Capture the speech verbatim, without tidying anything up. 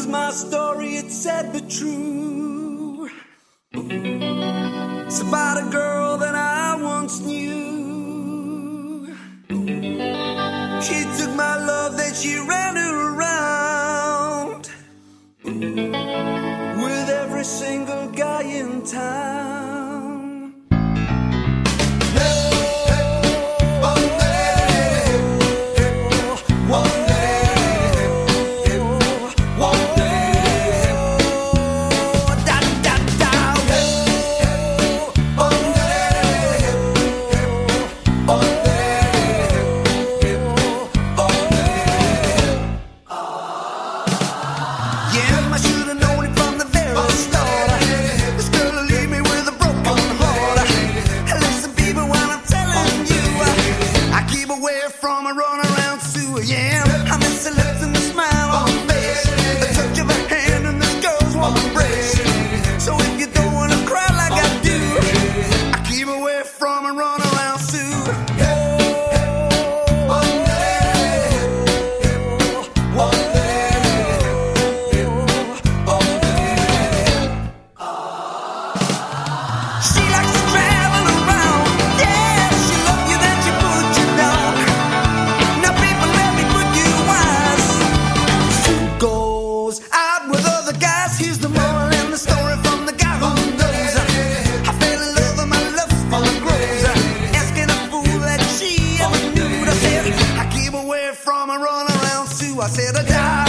my story, it's sad but true. It's about a girl that I once knew. She took my love, then she ran it around with every single guy in town. From a run around Sue, yeah. I miss the lips and the smile on her face, the touch of her hand and this girl's warm embrace. So if you don't wanna cry like I do, I keep away from a run around Sue. She likes to travel around, yeah. She loves you, then she puts you down. Now people, let me put you wise. Sue goes out with other guys. Here's the moral in the story from the guy who knows. I fell in love and my love's full of grows. Asking a fool that she ever knew. I said I keep away from a run around Sue. I said I die.